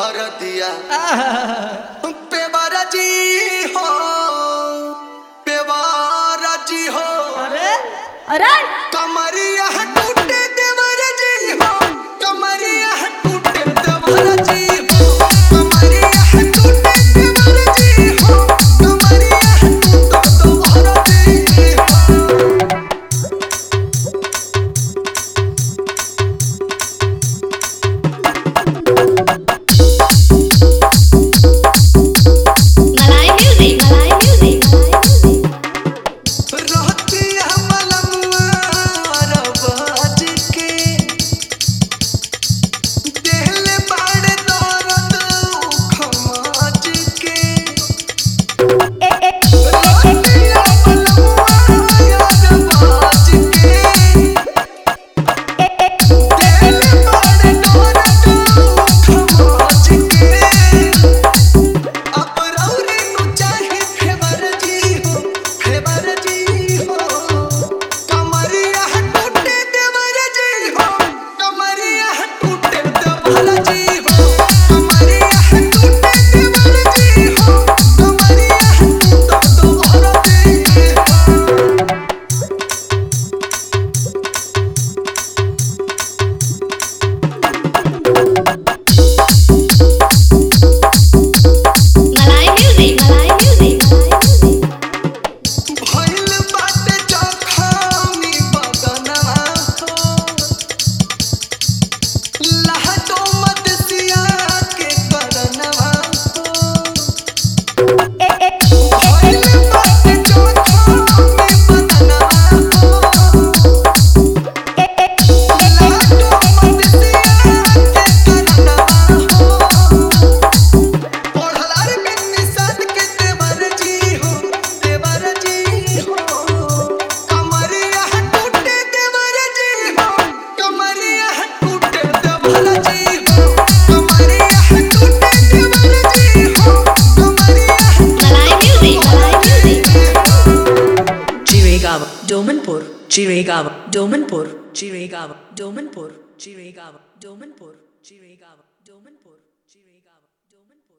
हरदिया पेवारा जी हो, पेवारा जी हो। अरे अरे कमरिया टूटे देवर जी हो, कमरिया टूटे देवर जी हो, कमरिया टूटे देवर जी हो, कमरिया टूटे देवर जी हो। Domanpur, Jiregaon, Domanpur, Jiregaon, Domanpur, Jiregaon, Domanpur.